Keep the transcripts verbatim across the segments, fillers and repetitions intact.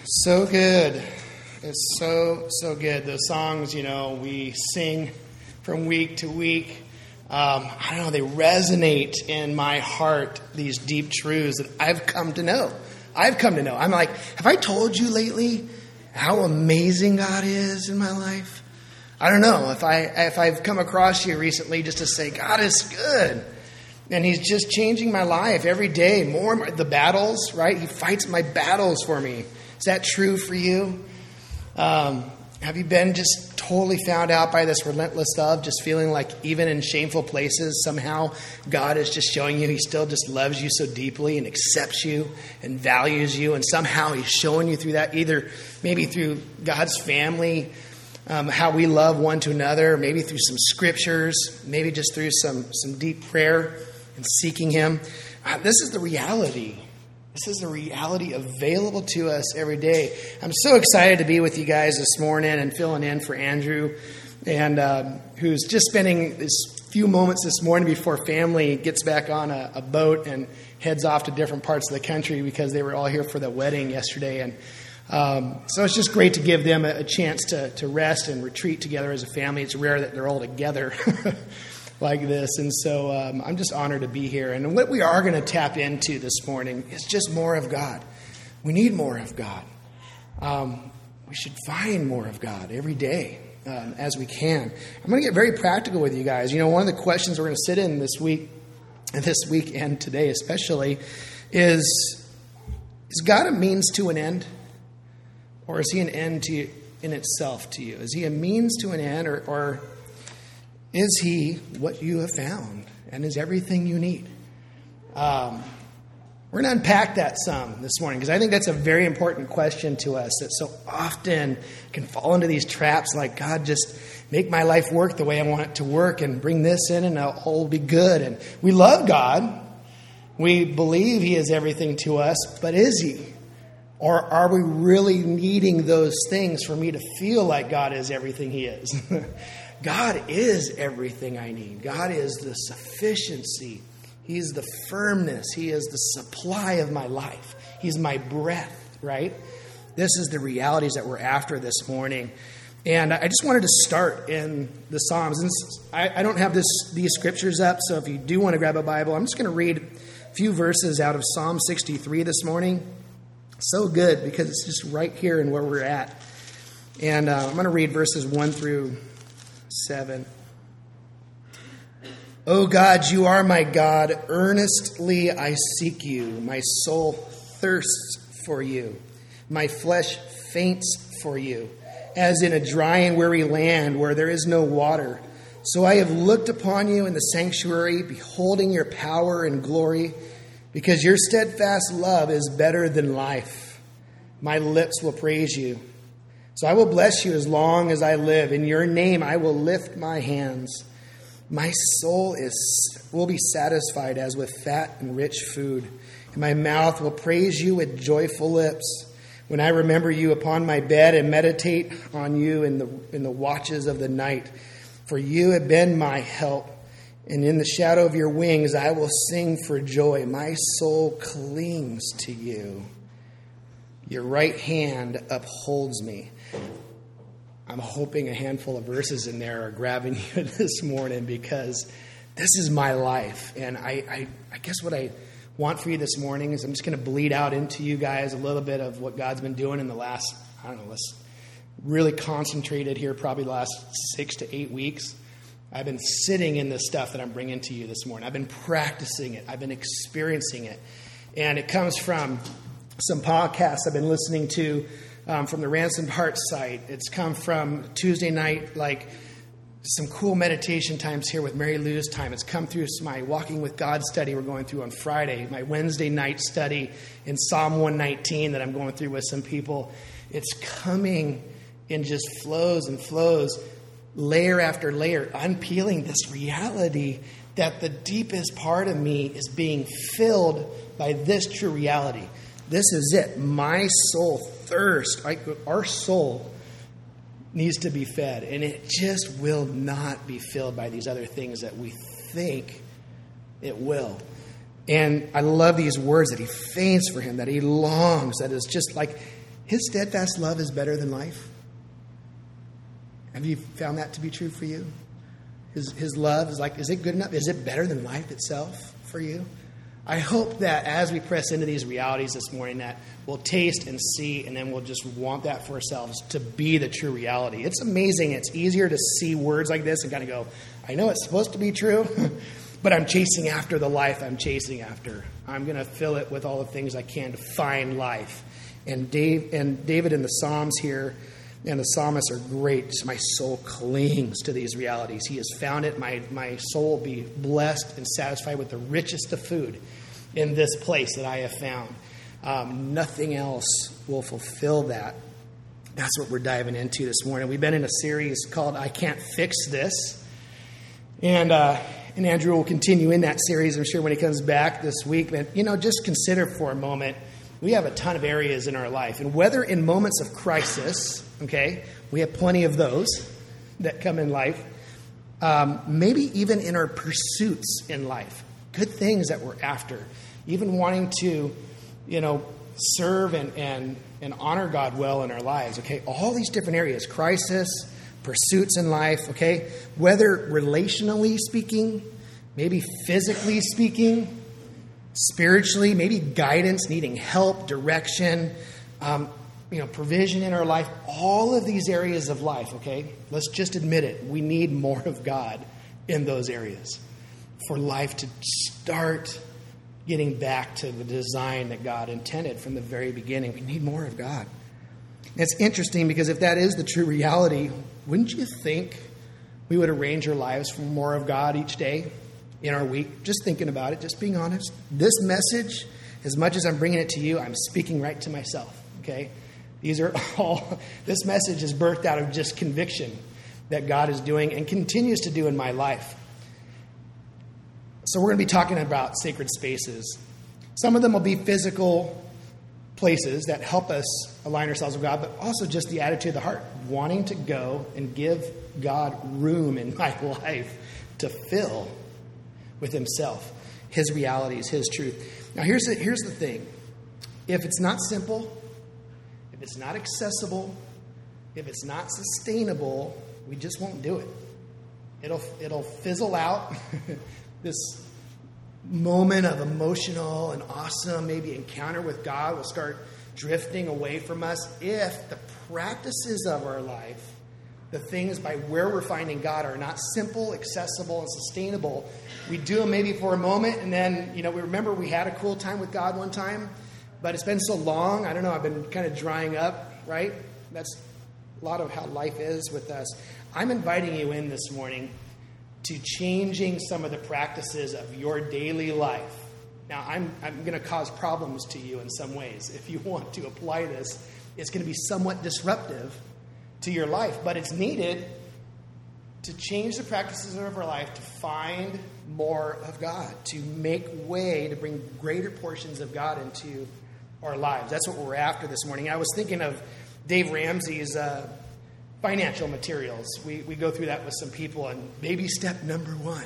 So good. It's so, so good. Those songs, you know, we sing from week to week. Um, I don't know, they resonate in my heart, these deep truths that I've come to know. I've come to know. I'm like, have I told you lately how amazing God is in my life? I don't know if I if I've come across you recently just to say God is good, and He's just changing my life every day. More and more, the battles, right? He fights my battles for me. Is that true for you? Um, have you been just totally found out by this relentless love, just feeling like even in shameful places, somehow God is just showing you He still just loves you so deeply and accepts you and values you, and somehow He's showing you through that, either maybe through God's family, um, how we love one to another, maybe through some scriptures, maybe just through some, some deep prayer and seeking Him. Uh, this is the reality. This is the reality available to us every day. I'm so excited to be with you guys this morning and filling in for Andrew, and um, who's just spending this few moments this morning before family gets back on a, a boat and heads off to different parts of the country because they were all here for the wedding yesterday. And um, so it's just great to give them a, a chance to, to rest and retreat together as a family. It's rare that they're all together like this. And so um, I'm just honored to be here. And what we are going to tap into this morning is just more of God. We need more of God. Um, we should find more of God every day um, as we can. I'm going to get very practical with you guys. You know, one of the questions we're going to sit in this week, and this week and today especially, is, is God a means to an end? Or is He an end to in itself to you? Is He a means to an end, or... or is He what you have found, and is everything you need? Um, we're going to unpack that some this morning, because I think that's a very important question to us that so often can fall into these traps like, God, just make my life work the way I want it to work and bring this in and all will be good. And we love God. We believe He is everything to us, but is He? Or are we really needing those things for me to feel like God is everything He is? God is everything I need. God is the sufficiency. He's the firmness. He is the supply of my life. He's my breath, right? This is the realities that we're after this morning. And I just wanted to start in the Psalms. And I, I don't have this these scriptures up, so if you do want to grab a Bible, I'm just going to read a few verses out of Psalm sixty-three this morning. So good, because it's just right here in where we're at. And uh, I'm going to read verses one through seven. O God, you are my God. Earnestly I seek you. My soul thirsts for you. My flesh faints for you, as in a dry and weary land where there is no water. So I have looked upon you in the sanctuary, beholding your power and glory, because your steadfast love is better than life. My lips will praise you. So I will bless you as long as I live. In your name I will lift my hands. My soul is will be satisfied as with fat and rich food. And my mouth will praise you with joyful lips. When I remember you upon my bed and meditate on you in the in the watches of the night. For you have been my help. And in the shadow of your wings I will sing for joy. My soul clings to you. Your right hand upholds me. I'm hoping a handful of verses in there are grabbing you this morning, because this is my life. And I, I, I guess what I want for you this morning is I'm just going to bleed out into you guys a little bit of what God's been doing in the last, I don't know, let's really concentrated here probably the last six to eight weeks. I've been sitting in this stuff that I'm bringing to you this morning. I've been practicing it. I've been experiencing it. And it comes from some podcasts I've been listening to um, from the Ransomed Heart site. It's come from Tuesday night, like some cool meditation times here with Mary Lou's time. It's come through my Walking with God study we're going through on Friday, my Wednesday night study in Psalm one nineteen that I'm going through with some people. It's coming in just flows and flows, layer after layer, unpeeling this reality that the deepest part of me is being filled by this true reality. This is it. My soul thirsts. Our soul needs to be fed, and it just will not be filled by these other things that we think it will. And I love these words that he faints for him, that he longs, that is just like His steadfast love is better than life. Have you found that to be true for you? His, his love is like, is it good enough? Is it better than life itself for you? I hope that as we press into these realities this morning, that we'll taste and see, and then we'll just want that for ourselves to be the true reality. It's amazing. It's easier to see words like this and kind of go, I know it's supposed to be true, but I'm chasing after the life I'm chasing after. I'm going to fill it with all the things I can to find life. And Dave and David in the Psalms here and the psalmists are great. My soul clings to these realities. He has found it. My, my soul will be blessed and satisfied with the richest of food in this place that I have found. Um, nothing else will fulfill that. That's what we're diving into this morning. We've been in a series called I Can't Fix This. And uh, and Andrew will continue in that series, I'm sure, when he comes back this week. But, you know, just consider for a moment, we have a ton of areas in our life. And whether in moments of crisis, okay, we have plenty of those that come in life. Um, maybe even in our pursuits in life, good things that we're after, even wanting to, you know, serve and, and, and honor God well in our lives, okay? All these different areas, crisis, pursuits in life, okay? Whether relationally speaking, maybe physically speaking, spiritually, maybe guidance, needing help, direction, um, you know, provision in our life, all of these areas of life, okay? Let's just admit it. We need more of God in those areas for life to start getting back to the design that God intended from the very beginning. We need more of God. And it's interesting because if that is the true reality, wouldn't you think we would arrange our lives for more of God each day in our week? Just thinking about it, just being honest. This message, as much as I'm bringing it to you, I'm speaking right to myself, okay? These are all, this message is birthed out of just conviction that God is doing and continues to do in my life. So we're going to be talking about sacred spaces. Some of them will be physical places that help us align ourselves with God, but also just the attitude of the heart, wanting to go and give God room in my life to fill with himself, his realities, his truth. Now, here's the, here's the thing. If it's not simple, if it's not accessible, if it's not sustainable, we just won't do it. It'll, it'll fizzle out. This moment of emotional and awesome, maybe encounter with God will start drifting away from us if the practices of our life, the things by where we're finding God, are not simple, accessible, and sustainable. We do them maybe for a moment, and then, you know, we remember we had a cool time with God one time, but it's been so long. I don't know, I've been kind of drying up, right? That's a lot of how life is with us. I'm inviting you in this morning to changing some of the practices of your daily life. Now, I'm I'm going to cause problems to you in some ways. If you want to apply this, it's going to be somewhat disruptive to your life, but it's needed to change the practices of our life to find more of God, to make way, to bring greater portions of God into our lives. That's what we're after this morning. I was thinking of Dave Ramsey's uh, financial materials. We we go through that with some people, and baby step number one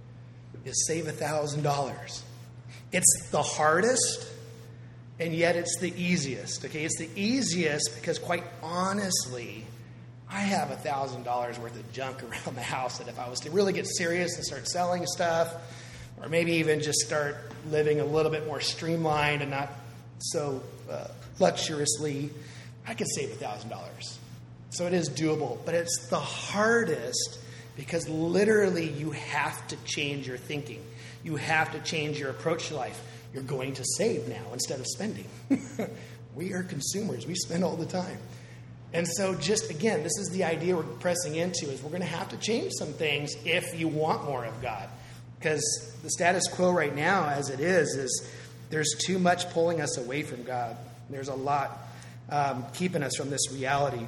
is save one thousand dollars. It's the hardest, and yet it's the easiest. Okay, it's the easiest because, quite honestly, I have one thousand dollars worth of junk around the house that if I was to really get serious and start selling stuff, or maybe even just start living a little bit more streamlined and not so uh, luxuriously, I could save one thousand dollars. So it is doable, but it's the hardest because literally you have to change your thinking. You have to change your approach to life. You're going to save now instead of spending. We are consumers. We spend all the time. And so just, again, this is the idea we're pressing into, is we're going to have to change some things if you want more of God. Because the status quo right now, as it is, is there's too much pulling us away from God. There's a lot um, keeping us from this reality.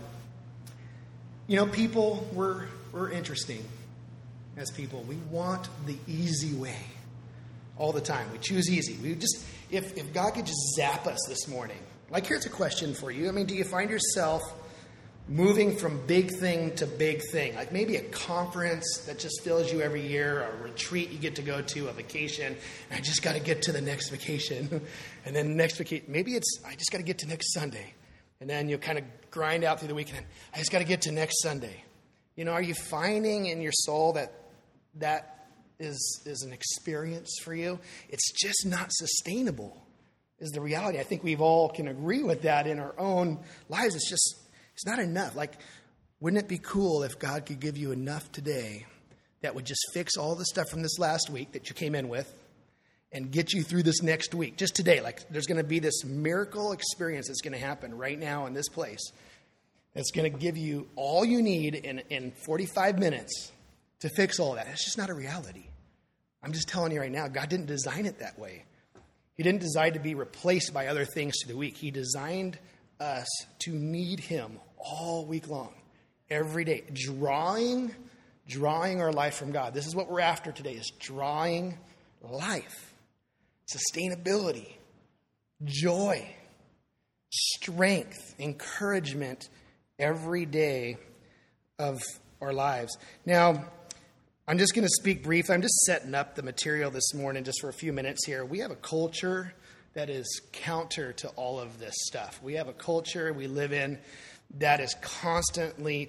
You know, people, we're, we're interesting as people. We want the easy way all the time. We choose easy. We just, if, if God could just zap us this morning. Like, here's a question for you. I mean, do you find yourself moving from big thing to big thing? Like maybe a conference that just fills you every year, a retreat you get to go to, a vacation. And I just got to get to the next vacation. And then next vacation, maybe it's, I just got to get to next Sunday. And then you'll kind of grind out through the weekend. I just got to get to next Sunday. You know, are you finding in your soul that that is, is an experience for you? It's just not sustainable, is the reality. I think we've all can agree with that in our own lives. It's just, it's not enough. Like, wouldn't it be cool if God could give you enough today that would just fix all the stuff from this last week that you came in with and get you through this next week, just today? Like, there's going to be this miracle experience that's going to happen right now in this place that's going to give you all you need in, in forty-five minutes to fix all that. It's just not a reality. I'm just telling you right now, God didn't design it that way. He didn't design to be replaced by other things through the week. He designed us to need him all week long, every day, drawing, drawing our life from God. This is what we're after today, is drawing life, sustainability, joy, strength, encouragement every day of our lives. Now, I'm just going to speak briefly. I'm just setting up the material this morning just for a few minutes here. We have a culture that is counter to all of this stuff. We have a culture we live in that is constantly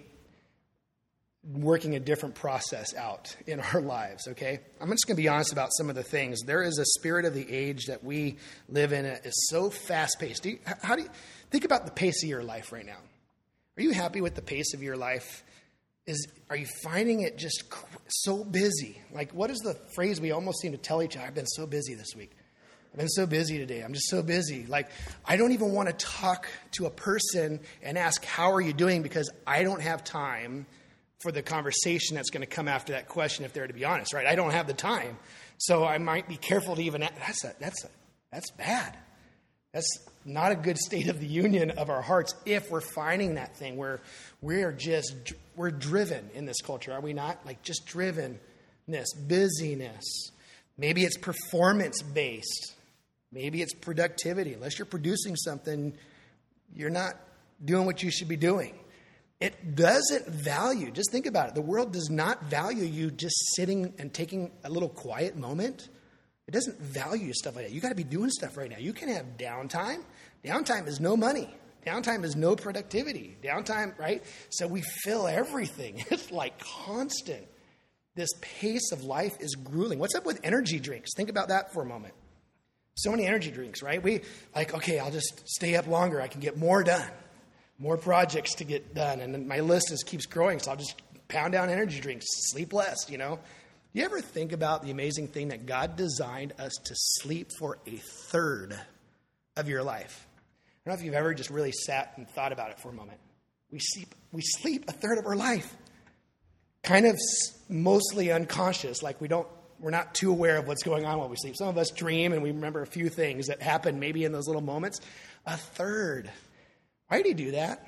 working a different process out in our lives, okay? I'm just going to be honest about some of the things. There is a spirit of the age that we live in that is so fast-paced. Do you, how do you think about the pace of your life right now? Are you happy with the pace of your life? Is are you finding it just cr- so busy? Like, what is the phrase we almost seem to tell each other? I've been so busy this week. I've been so busy today. I'm just so busy. Like, I don't even want to talk to a person and ask, how are you doing? Because I don't have time for the conversation that's going to come after that question, if they're to be honest, right? I don't have the time. So I might be careful to even, that's a, that's a, that's bad. That's not a good state of the union of our hearts if we're finding that thing where we're just, we're driven in this culture, are we not? Like, just drivenness, busyness. Maybe it's performance-based. Maybe it's productivity. Unless you're producing something, you're not doing what you should be doing. It doesn't value, just think about it. The world does not value you just sitting and taking a little quiet moment. It doesn't value stuff like that. You got to be doing stuff right now. You can have downtime. Downtime is no money. Downtime is no productivity. Downtime, right? So we fill everything. It's like constant. This pace of life is grueling. What's up with energy drinks? Think about that for a moment. So many energy drinks, right? We like, okay, I'll just stay up longer. I can get more done. More projects to get done. And then my list just keeps growing. So I'll just pound down energy drinks, sleep less, you know. You ever think about the amazing thing that God designed us to sleep for a third of your life? I don't know if you've ever just really sat and thought about it for a moment. We sleep, we sleep a third of our life. Kind of mostly unconscious, like we don't, we're not too aware of what's going on while we sleep. Some of us dream and we remember a few things that happened maybe in those little moments. A third. Why did he do that?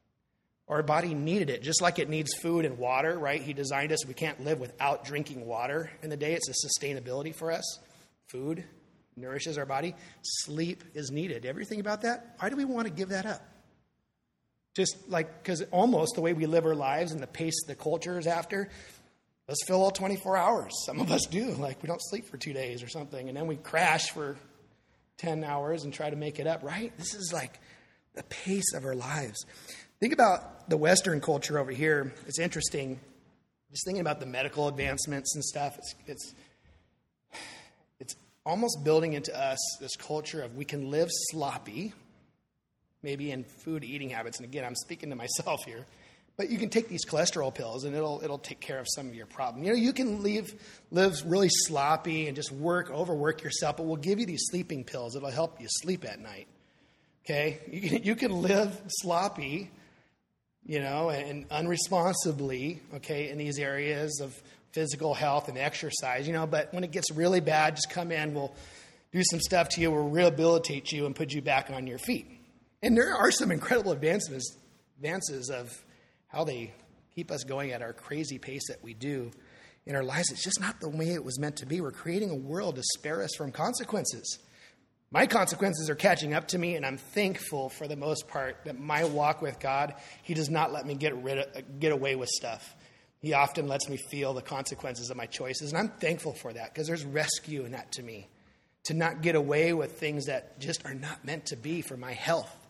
Our body needed it, just like it needs food and water, right? He designed us. We can't live without drinking water in the day. It's a sustainability for us. Food nourishes our body. Sleep is needed. Ever think about that? Why do we want to give that up? Just like, because almost the way we live our lives and the pace the culture is after, let's fill all twenty-four hours. Some of us do. Like, we don't sleep for two days or something, and then we crash for ten hours and try to make it up, right? This is like the pace of our lives. Think about the Western culture over here. It's interesting. Just thinking about the medical advancements and stuff. It's it's it's almost building into us this culture of we can live sloppy, maybe in food eating habits. And again, I'm speaking to myself here. But you can take these cholesterol pills, and it'll it'll take care of some of your problem. You know, you can leave, live really sloppy and just work, overwork yourself, but we'll give you these sleeping pills. It'll help you sleep at night. Okay? You can, you can live sloppy, you know, and unresponsibly, okay, in these areas of physical health and exercise, you know, but when it gets really bad, just come in, we'll do some stuff to you, we'll rehabilitate you and put you back on your feet. And there are some incredible advancements, advances of how they keep us going at our crazy pace that we do in our lives. It's just not the way it was meant to be. We're creating a world to spare us from consequences. My consequences are catching up to me, and I'm thankful for the most part that my walk with God, he does not let me get rid of, get away with stuff. He often lets me feel the consequences of my choices, and I'm thankful for that because there's rescue in that to me, to not get away with things that just are not meant to be for my health,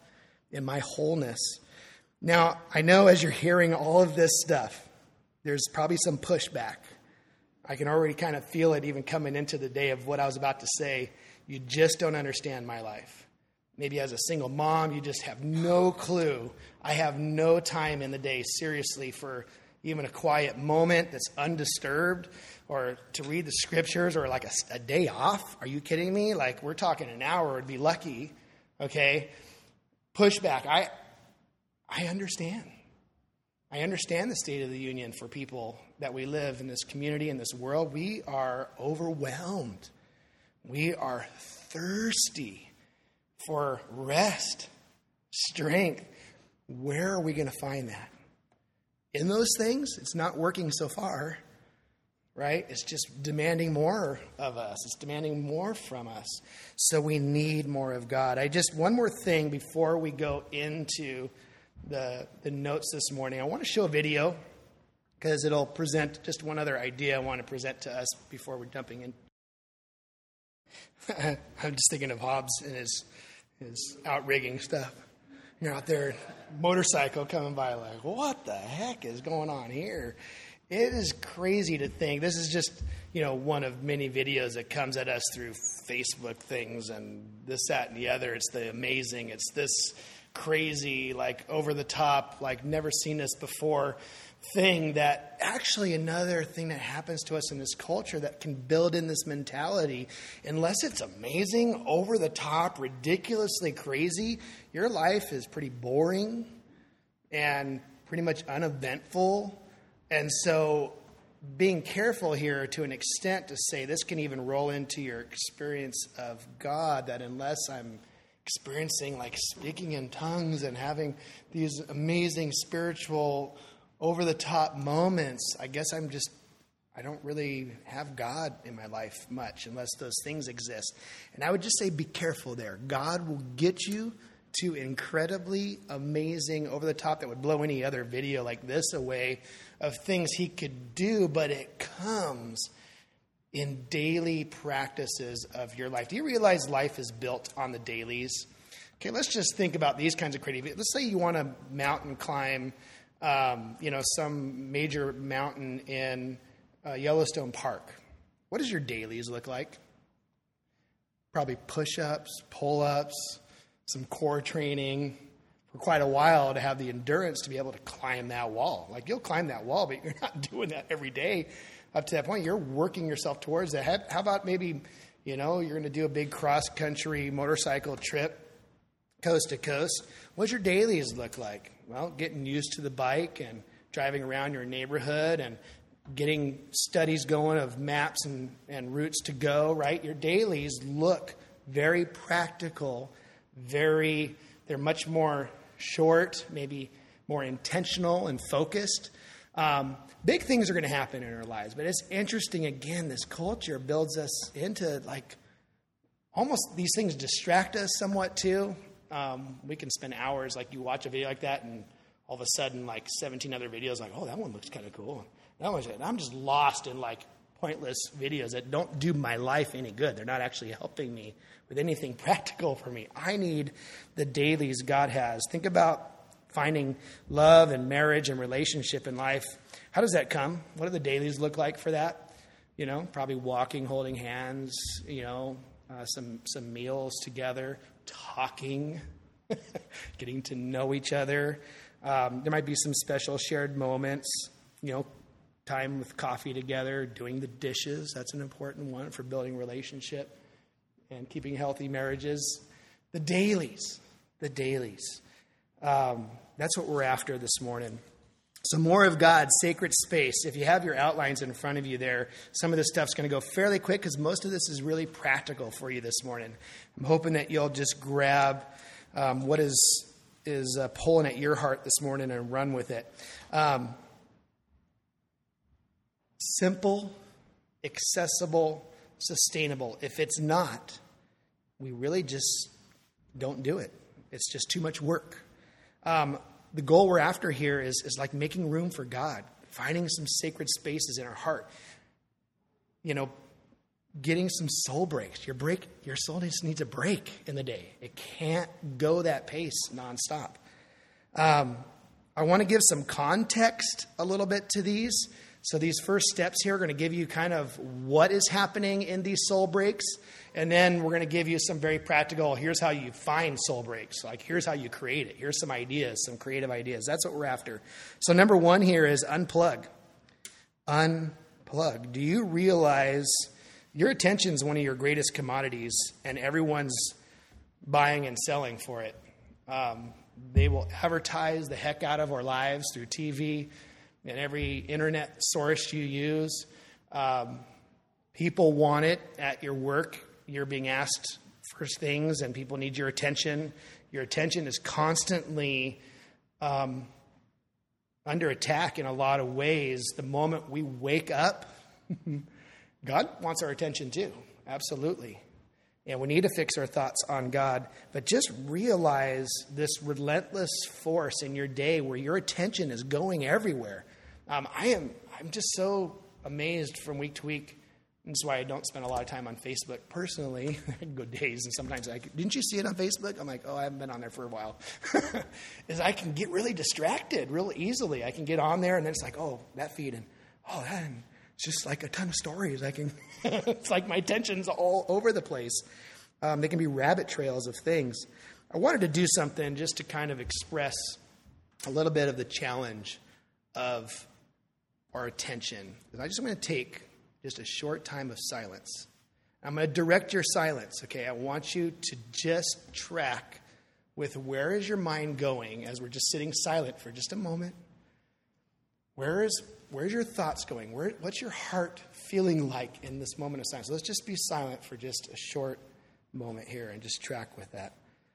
in my wholeness. Now, I know as you're hearing all of this stuff, there's probably some pushback. I can already kind of feel it even coming into the day of what I was about to say. You just don't understand my life. Maybe as a single mom, you just have no clue. I have no time in the day, seriously, for even a quiet moment that's undisturbed, or to read the scriptures, or like a, a day off. Are you kidding me? Like, we're talking an hour would be lucky, okay? Pushback. I, I understand. I understand the state of the union for people that we live in this community, in this world. We are overwhelmed. We are thirsty for rest, strength. Where are we going to find that? In those things? It's not working so far, right? It's just demanding more of us. It's demanding more from us. So we need more of God. I just, one more thing before we go into the, the notes this morning. I want to show a video because it'll present just one other idea I want to present to us before we're jumping in. I'm just thinking of Hobbs and his his outrigging stuff. You're out there, motorcycle coming by, like, what the heck is going on here? It is crazy to think. This is just, you know, one of many videos that comes at us through Facebook things and this, that, and the other. It's the amazing. It's this crazy, like, over the top, like, never seen this before thing that actually another thing that happens to us in this culture that can build in this mentality. Unless it's amazing, over the top, ridiculously crazy, your life is pretty boring and pretty much uneventful. And so being careful here to an extent to say this can even roll into your experience of God, that unless I'm experiencing like speaking in tongues and having these amazing spiritual over-the-top moments, I guess I'm just, I don't really have God in my life much unless those things exist. And I would just say be careful there. God will get you to incredibly amazing, over-the-top, that would blow any other video like this away, of things he could do, but it comes in daily practices of your life. Do you realize life is built on the dailies? Okay, let's just think about these kinds of creativity. Let's say you want to mountain climb Um, you know, some major mountain in uh, Yellowstone Park. What does your dailies look like? Probably push-ups, pull-ups, some core training for quite a while to have the endurance to be able to climb that wall. Like, you'll climb that wall, but you're not doing that every day up to that point. You're working yourself towards that. How about maybe, you know, you're going to do a big cross-country motorcycle trip, coast to coast. What's your dailies look like? Well, getting used to the bike and driving around your neighborhood and getting studies going of maps and, and routes to go, right? Your dailies look very practical, very, they're much more short, maybe more intentional and focused. Um, big things are going to happen in our lives, but it's interesting, again, this culture builds us into like, almost these things distract us somewhat too. Um, we can spend hours, like you watch a video like that and all of a sudden like seventeen other videos like, oh, that one looks kind of cool. That one's, and I'm just lost in like pointless videos that don't do my life any good. They're not actually helping me with anything practical for me. I need the dailies God has. Think about finding love and marriage and relationship in life. How does that come? What do the dailies look like for that? You know, probably walking, holding hands, you know, uh, some some meals together, talking, getting to know each other. Um, there might be some special shared moments, you know, time with coffee together, doing the dishes. That's an important one for building relationship and keeping healthy marriages. The dailies, the dailies. Um, that's what we're after this morning. So more of God's sacred space. If you have your outlines in front of you there, some of this stuff's going to go fairly quick because most of this is really practical for you this morning. I'm hoping that you'll just grab um, what is is uh, pulling at your heart this morning and run with it. Um, simple, accessible, sustainable. If it's not, we really just don't do it. It's just too much work. Um, the goal we're after here is, is like making room for God, finding some sacred spaces in our heart. You know, getting some soul breaks. Your break, your soul just needs a break in the day. It can't go that pace nonstop. Um, I want to give some context a little bit to these. So these first steps here are going to give you kind of what is happening in these soul breaks. And then we're going to give you some very practical, here's how you find soul breaks. Like, here's how you create it. Here's some ideas, some creative ideas. That's what we're after. So number one here is unplug. Unplug. Do you realize your attention is one of your greatest commodities, and everyone's buying and selling for it? Um, they will advertise the heck out of our lives through T V and every internet source you use. Um, people want it at your work. You're being asked for things, and people need your attention. Your attention is constantly um, under attack in a lot of ways. The moment we wake up, God wants our attention too, absolutely. And we need to fix our thoughts on God. But just realize this relentless force in your day where your attention is going everywhere. Um, I am I'm just so amazed from week to week. That's why I don't spend a lot of time on Facebook personally. I can go days, and sometimes I can, didn't you see it on Facebook? I'm like, oh, I haven't been on there for a while. Is I can get really distracted real easily. I can get on there, and then it's like, oh, that feed, and oh, that, and it's just like a ton of stories. I can. It's like my attention's all over the place. Um, they can be rabbit trails of things. I wanted to do something just to kind of express a little bit of the challenge of our attention. And I just want to take just a short time of silence. I'm going to direct your silence, okay? I want you to just track with where is your mind going as we're just sitting silent for just a moment. Where is where's your thoughts going? Where, what's your heart feeling like in this moment of silence? So let's just be silent for just a short moment here and just track with that.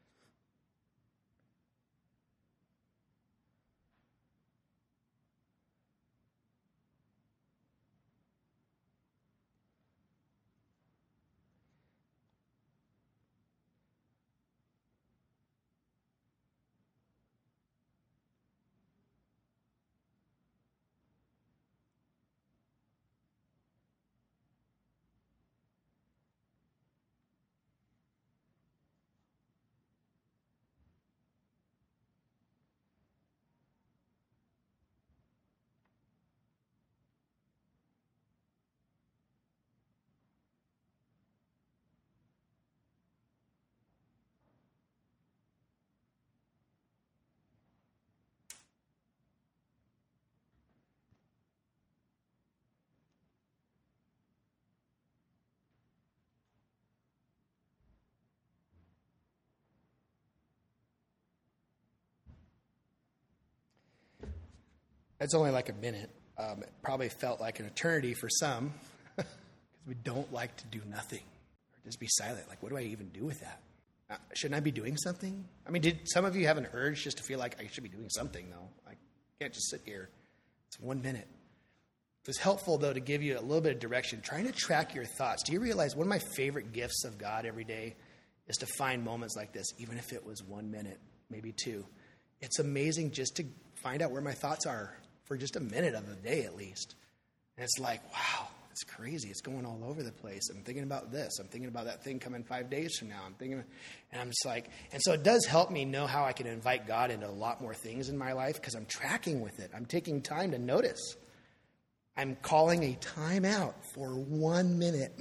It's only like a minute. Um, it probably felt like an eternity for some because we don't like to do nothing or just be silent. Like, what do I even do with that? Uh, shouldn't I be doing something? I mean, did some of you have an urge just to feel like I should be doing something, though? I can't just sit here. It's one minute. It was helpful, though, to give you a little bit of direction, trying to track your thoughts. Do you realize one of my favorite gifts of God every day is to find moments like this, even if it was one minute, maybe two. It's amazing just to find out where my thoughts are for just a minute of the day at least. And it's like, wow, it's crazy. It's going all over the place. I'm thinking about this. I'm thinking about that thing coming five days from now. I'm thinking, and I'm just like, and so it does help me know how I can invite God into a lot more things in my life because I'm tracking with it. I'm taking time to notice. I'm calling a time out for one minute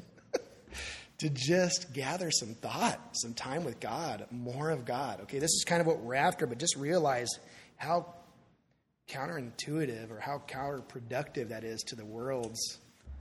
to just gather some thought, some time with God, more of God. Okay, this is kind of what we're after, but just realize how counterintuitive or how counterproductive that is to the world's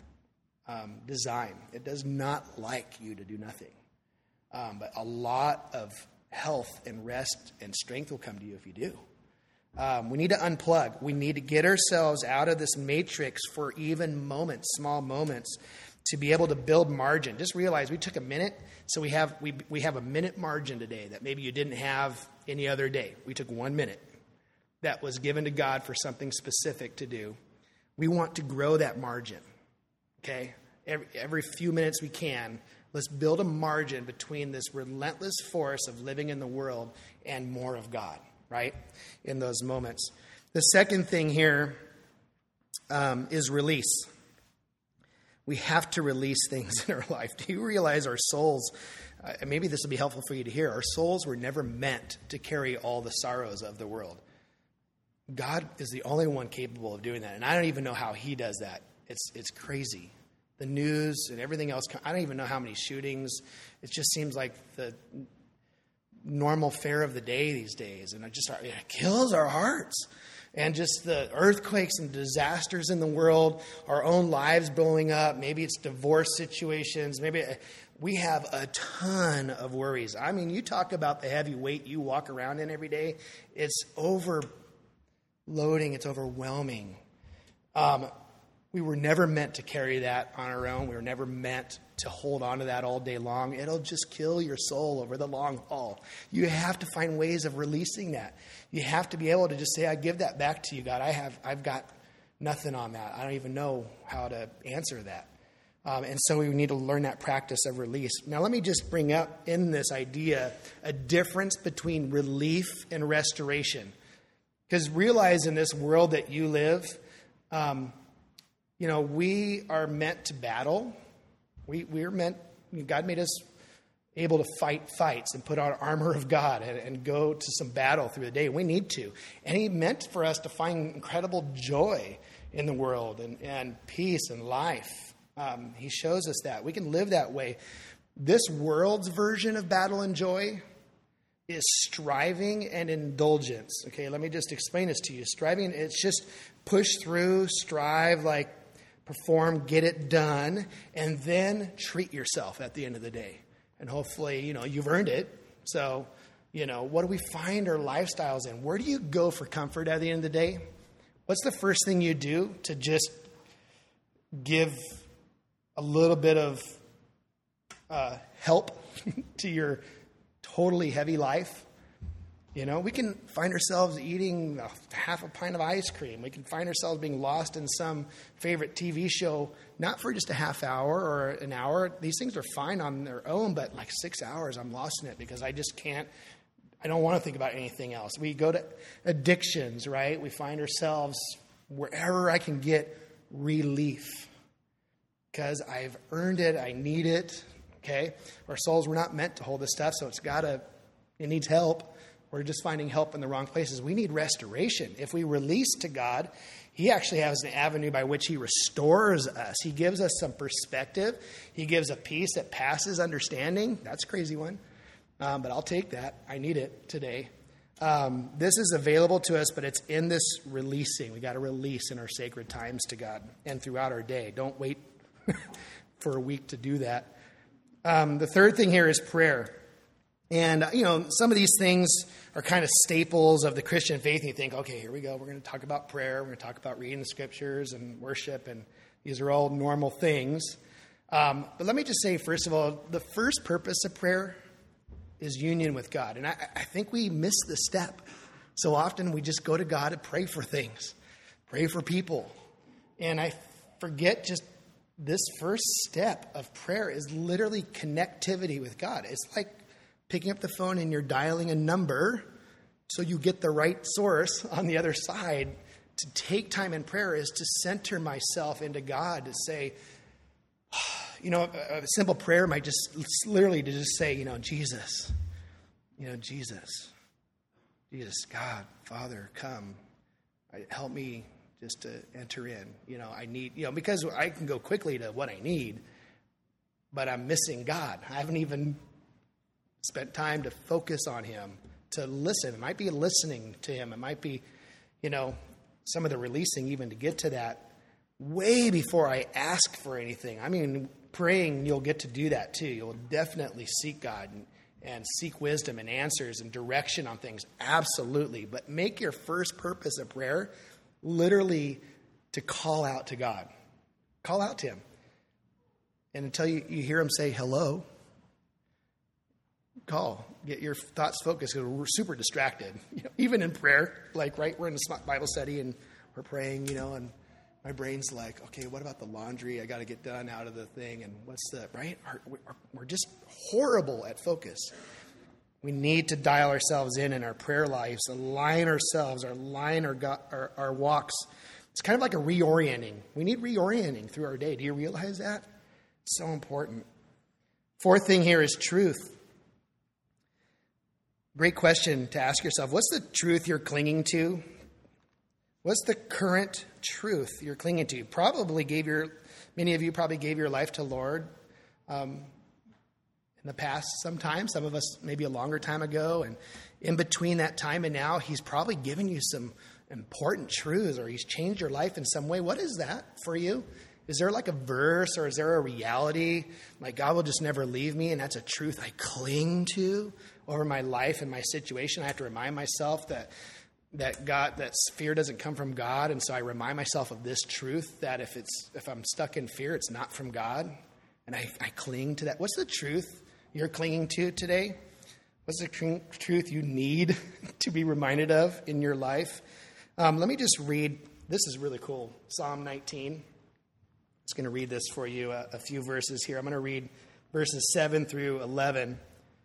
um, design. It does not like you to do nothing. Um, but a lot of health and rest and strength will come to you if you do. Um, we need to unplug. We need to get ourselves out of this matrix for even moments, small moments, to be able to build margin. Just realize we took a minute, so we have we we have a minute margin today that maybe you didn't have any other day. We took one minute that was given to God for something specific to do. We want to grow that margin, okay? Every, every few minutes we can, let's build a margin between this relentless force of living in the world and more of God, right, in those moments. The second thing here um, is release. we have to release things in our life. Do you realize our souls, uh, maybe this will be helpful for you to hear, our souls were never meant to carry all the sorrows of the world. God is the only one capable of doing that. And I don't even know how he does that. It's it's crazy. The news and everything else, I don't even know how many shootings. It just seems like the normal fare of the day these days. And it just it kills our hearts. And just the earthquakes and disasters in the world, our own lives blowing up. Maybe it's divorce situations. Maybe we have a ton of worries. I mean, you talk about the heavy weight you walk around in every day. It's overloading. It's overwhelming. Um, we were never meant to carry that on our own. We were never meant to hold on to that all day long. It'll just kill your soul over the long haul. You have to find ways of releasing that. You have to be able to just say, I give that back to you, God. I have, I've got nothing on that. I don't even know how to answer that. Um, and so we need to learn that practice of release. Now, let me just bring up in this idea a difference between relief and restoration. Because realize in this world that you live, um, you know, we are meant to battle. We, we're meant, God made us able to fight fights and put on armor of God and, and go to some battle through the day. We need to. And he meant for us to find incredible joy in the world and, and peace and life. Um, he shows us that. We can live that way. This world's version of battle and joy is striving and indulgence. Okay, let me just explain this to you. Striving, it's just push through, strive, like perform, get it done, and then treat yourself at the end of the day. And hopefully, you know, you've earned it. So, you know, what do we find our lifestyles in? Where do you go for comfort at the end of the day? What's the first thing you do to just give a little bit of uh, help to your totally heavy life? You know, we can find ourselves eating a half a pint of ice cream. We can find ourselves being lost in some favorite T V show, not for just a half hour or an hour. These things are fine on their own, but like six hours, I'm lost in it because I just can't, I don't want to think about anything else. We go to addictions, right? We find ourselves wherever I can get relief because I've earned it. I need it. Okay. Our souls were not meant to hold this stuff. So it's gotta, it needs help. We're just finding help in the wrong places. We need restoration. If we release to God, he actually has an avenue by which he restores us. He gives us some perspective. He gives a peace that passes understanding. That's a crazy one. Um, but I'll take that. I need it today. Um, this is available to us, but it's in this releasing. We got to release in our sacred times to God and throughout our day. Don't wait for a week to do that. Um, the third thing here is prayer. And, you know, some of these things are kind of staples of the Christian faith. And you think, okay, here we go. We're going to talk about prayer. We're going to talk about reading the scriptures and worship. And these are all normal things. Um, but let me just say, first of all, the first purpose of prayer is union with God. And I, I think we miss this step. So often we just go to God to pray for things, pray for people. And I forget just this first step of prayer is literally connectivity with God. It's like picking up the phone and you're dialing a number so you get the right source on the other side. To take time in prayer is to center myself into God, to say, you know, a, a simple prayer might just literally to just say, you know, Jesus, you know, Jesus, Jesus, God, Father, come, help me just to enter in. You know, I need, you know, because I can go quickly to what I need, but I'm missing God. I haven't even spent time to focus on him, to listen. It might be listening to him. It might be, you know, some of the releasing even to get to that way before I ask for anything. I mean, praying, you'll get to do that too. You'll definitely seek God and, and seek wisdom and answers and direction on things. Absolutely. But make your first purpose of prayer literally to call out to God. Call out to him. And until you, you hear him say hello, call, get your thoughts focused because we're super distracted, you know, even in prayer, like, right, we're in a Bible study and we're praying, you know, and my brain's like, okay, what about the laundry? I got to get done out of the thing. And what's the, right? We're just horrible at focus. We need to dial ourselves in in our prayer lives, align ourselves, align our, our, our walks It's kind of like a reorienting. We need reorienting through our day. Do you realize that? It's so important. Fourth thing here is truth. Great question to ask yourself. What's the truth you're clinging to? What's the current truth you're clinging to? Probably gave your, many of you probably gave your life to Lord um, in the past sometime. Some of us maybe a longer time ago. And in between that time and now, he's probably given you some important truths, or he's changed your life in some way. What is that for you? Is there like a verse, or is there a reality? Like, God will just never leave me, and that's a truth I cling to over my life and my situation. I have to remind myself that that God, that fear doesn't come from God, and so I remind myself of this truth, that if it's if I'm stuck in fear, it's not from God, and I, I cling to that. What's the truth you're clinging to today? What's the tr- truth you need to be reminded of in your life? Um, let me just read. This is really cool. Psalm nineteen. I'm just going to read this for you, a, a few verses here. I'm going to read verses seven through eleven.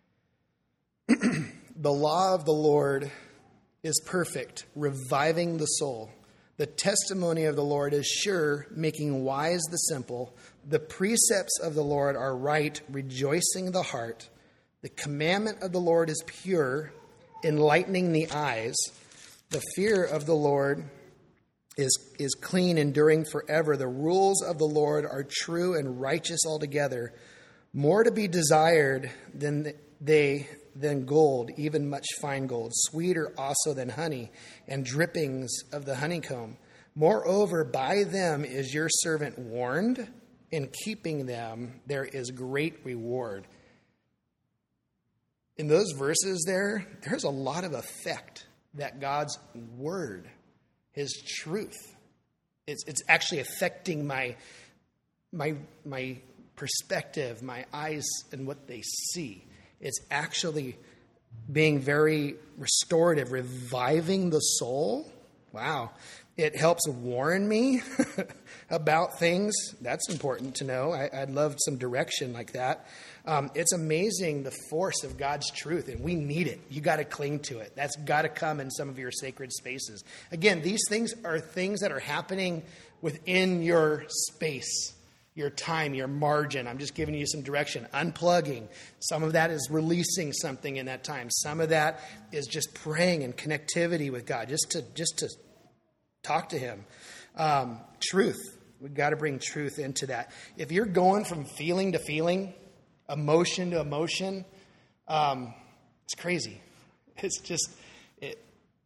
The law of the Lord is perfect, reviving the soul. The testimony of the Lord is sure, making wise the simple. The precepts of the Lord are right, rejoicing the heart. The commandment of the Lord is pure, enlightening the eyes. The fear of the Lord is, is clean, enduring forever. The rules of the Lord are true and righteous altogether. More to be desired than they than gold, even much fine gold, sweeter also than honey, and drippings of the honeycomb. Moreover, by them is your servant warned. In keeping them, there is great reward. In those verses there, there's a lot of effect that God's word, his truth, it's, it's actually affecting my, my, my perspective, my eyes, and what they see. It's actually being very restorative, reviving the soul. Wow. It helps warn me about things. That's important to know. I, I'd love some direction like that. Um, it's amazing the force of God's truth, and we need it. You got to cling to it. That's got to come in some of your sacred spaces. Again, these things are things that are happening within your space, your time, your margin. I'm just giving you some direction. Unplugging. Some of that is releasing something in that time. Some of that is just praying and connectivity with God, just to just to talk to him. Um, truth. We've got to bring truth into that. If you're going from feeling to feeling, emotion to emotion, um, it's crazy. It's just, it.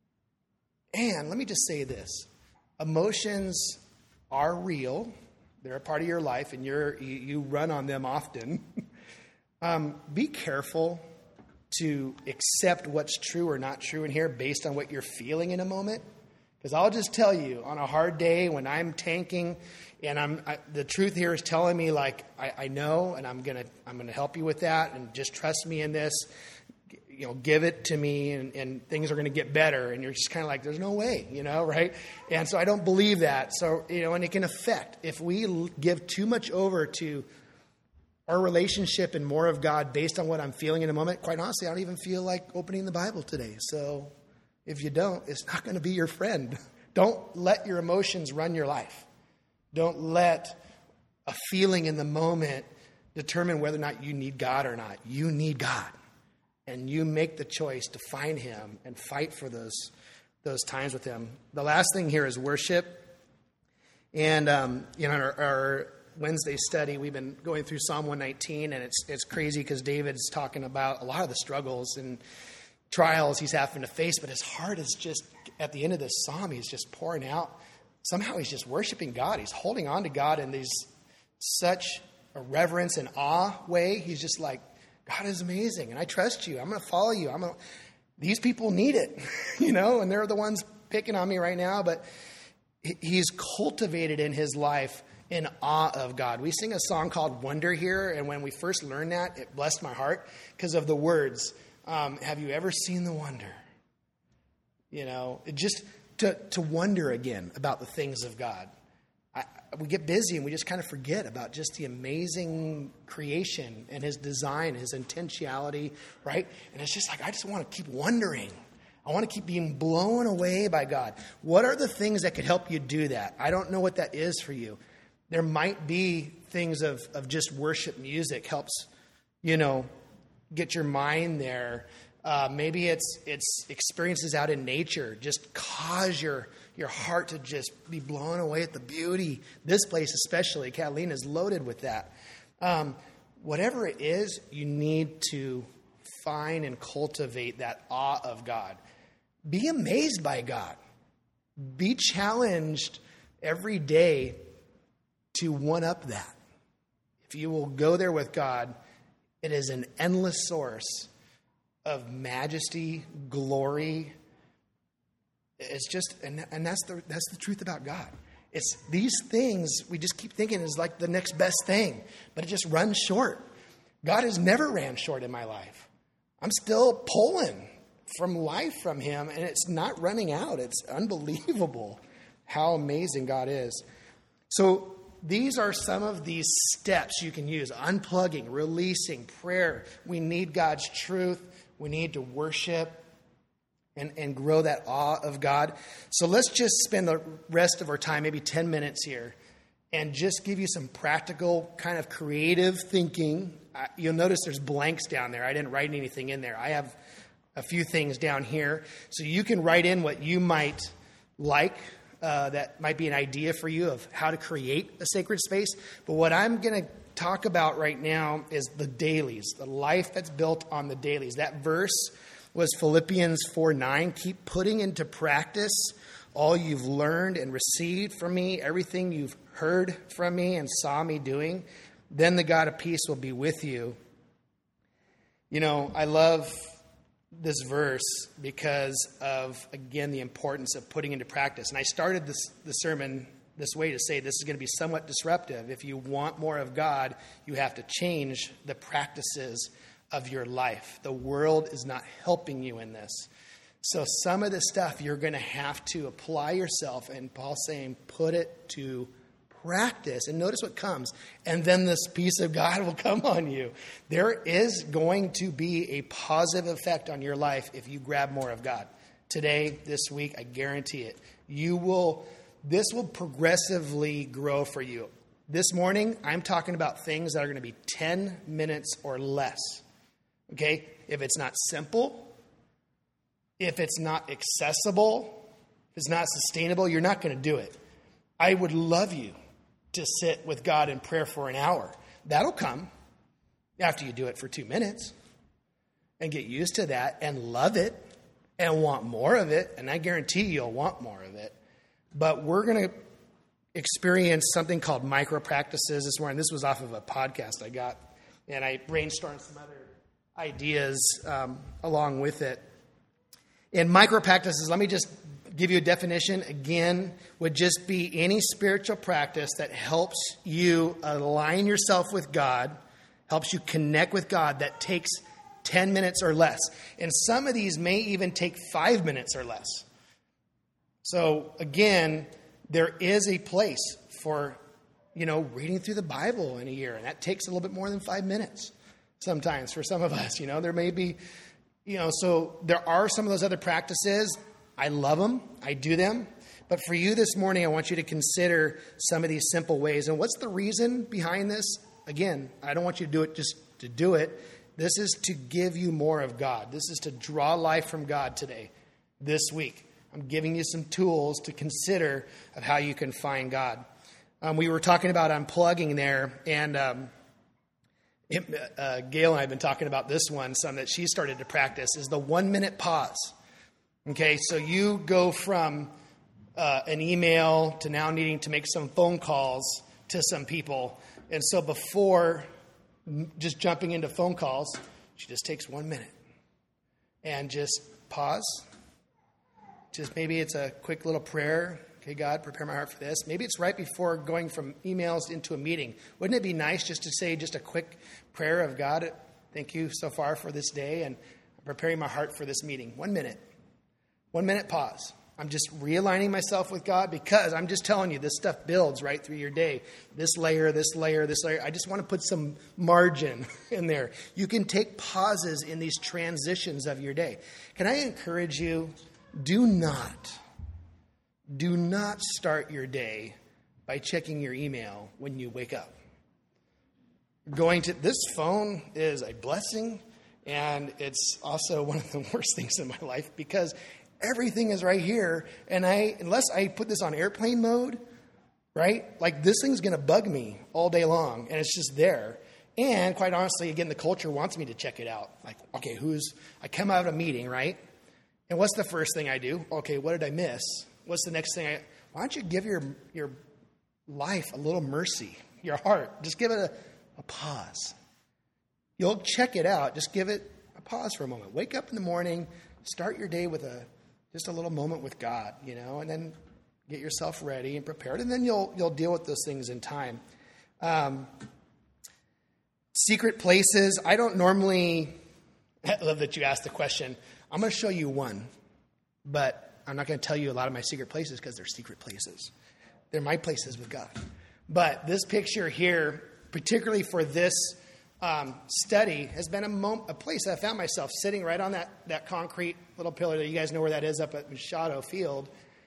And let me just say this. Emotions are real. They're a part of your life, and you're, you, you run on them often. um, be careful to accept what's true or not true in here based on what you're feeling in a moment. Because I'll just tell you, on a hard day when I'm tanking, and I'm I, the truth here is telling me, like, I, I know, and I'm gonna I'm gonna help you with that, and just trust me in this. You know, give it to me, and, and things are going to get better. And you're just kind of like, there's no way, you know, right? And so I don't believe that. So, you know, and it can affect. If we give too much over to our relationship and more of God based on what I'm feeling in a moment, quite honestly, I don't even feel like opening the Bible today. So if you don't, it's not going to be your friend. Don't let your emotions run your life. Don't let a feeling in the moment determine whether or not you need God or not. You need God. And you make the choice to find him and fight for those those times with him. The last thing here is worship. And, um, you know, in our, our Wednesday study, we've been going through Psalm one nineteen, and it's it's crazy because David's talking about a lot of the struggles and trials he's having to face, but his heart is just, at the end of this psalm, he's just pouring out. Somehow he's just worshiping God. He's holding on to God in these such a reverence and awe way. He's just like, God is amazing, and I trust you. I'm going to follow you. I'm gonna, these people need it, you know, and they're the ones picking on me right now, but he's cultivated in his life in awe of God. We sing a song called Wonder here, and when we first learned that, it blessed my heart because of the words. Um, have you ever seen the wonder? You know, it just to, to wonder again about the things of God. I, we get busy and we just kind of forget about just the amazing creation and his design, his intentionality, right? And it's just like, I just want to keep wondering I want to keep being blown away by God. What are the things that could help you do that? I don't know what that is for you. There might be things of, of just worship music helps, you know, get your mind there. Uh, maybe it's it's experiences out in nature. Just cause your your heart to just be blown away at the beauty. This place especially, Catalina, is loaded with that. Um, whatever it is, you need to find and cultivate that awe of God. Be amazed by God. Be challenged every day to one-up that. If you will go there with God, it is an endless source of majesty, glory. It's just, and, and that's the that's the truth about God. It's these things we just keep thinking is like the next best thing, but it just runs short. God has never ran short in my life. I'm still pulling from life from him, and it's not running out. It's unbelievable how amazing God is. So these are some of these steps you can use. Unplugging, releasing, prayer. We need God's truth. We need to worship and, and grow that awe of God. So let's just spend the rest of our time, maybe ten minutes here, and just give you some practical kind of creative thinking. Uh, you'll notice there's blanks down there. I didn't write anything in there. I have a few things down here. So you can write in what you might like. Uh, that might be an idea for you of how to create a sacred space. But what I'm going to talk about right now is the dailies, the life that's built on the dailies. That verse was Philippians four nine. Keep putting into practice all you've learned and received from me, everything you've heard from me and saw me doing. Then the God of peace will be with you. You know, I love this verse because of, again, the importance of putting into practice. And I started this the sermon this way to say this is going to be somewhat disruptive. If you want more of God, you have to change the practices of your life. The world is not helping you in this. So some of the stuff you're going to have to apply yourself, and Paul's saying put it to practice. And notice what comes. And then this peace of God will come on you. There is going to be a positive effect on your life if you grab more of God. Today, this week, I guarantee it. You will, this will progressively grow for you. This morning, I'm talking about things that are going to be ten minutes or less. Okay? If it's not simple, if it's not accessible, if it's not sustainable, you're not going to do it. I would love you to sit with God in prayer for an hour. That'll come after you do it for two minutes and get used to that and love it and want more of it. And I guarantee you'll want more of it. But we're going to experience something called micro practices this morning. This was off of a podcast I got, and I brainstormed some other ideas um, along with it. In micro practices, let me just give you a definition, again, would just be any spiritual practice that helps you align yourself with God, helps you connect with God, that takes ten minutes or less. And some of these may even take five minutes or less. So, again, there is a place for, you know, reading through the Bible in a year, and that takes a little bit more than five minutes sometimes for some of us. You know, there may be, you know, so there are some of those other practices. I love them. I do them. But for you this morning, I want you to consider some of these simple ways. And what's the reason behind this? Again, I don't want you to do it just to do it. This is to give you more of God. This is to draw life from God today, this week. I'm giving you some tools to consider of how you can find God. Um, we were talking about unplugging there, and um, it, uh, Gail and I have been talking about this one, some that she started to practice, is the one-minute pause. Okay, so you go from uh, an email to now needing to make some phone calls to some people. And so before just jumping into phone calls, she just takes one minute and just pause. Just maybe it's a quick little prayer. Okay, God, prepare my heart for this. Maybe it's right before going from emails into a meeting. Wouldn't it be nice just to say just a quick prayer of God, thank you so far for this day, and I'm preparing my heart for this meeting. One minute. One minute pause. I'm just realigning myself with God because I'm just telling you, this stuff builds right through your day. This layer, this layer, this layer. I just want to put some margin in there. You can take pauses in these transitions of your day. Can I encourage you, do not, do not start your day by checking your email when you wake up. Going to this phone is a blessing, and it's also one of the worst things in my life because everything is right here, and I unless I put this on airplane mode, right? Like this thing's going to bug me all day long, and it's just there. And quite honestly, again, the culture wants me to check it out. Like, okay, who's I come out of a meeting, right? And what's the first thing I do? Okay, what did I miss? What's the next thing I? Why don't you give your your life a little mercy, your heart? Just give it a, a pause. You'll check it out. Just give it a pause for a moment. Wake up in the morning, start your day with a just a little moment with God, you know, and then get yourself ready and prepared, and then you'll you'll deal with those things in time. Um, secret places. I don't normally. I love that you asked the question. I'm going to show you one, but I'm not going to tell you a lot of my secret places because they're secret places. They're my places with God. But this picture here, particularly for this Um, study, has been a, mo- a place I found myself sitting right on that, that concrete little pillar that you guys know where that is up at Machado Field.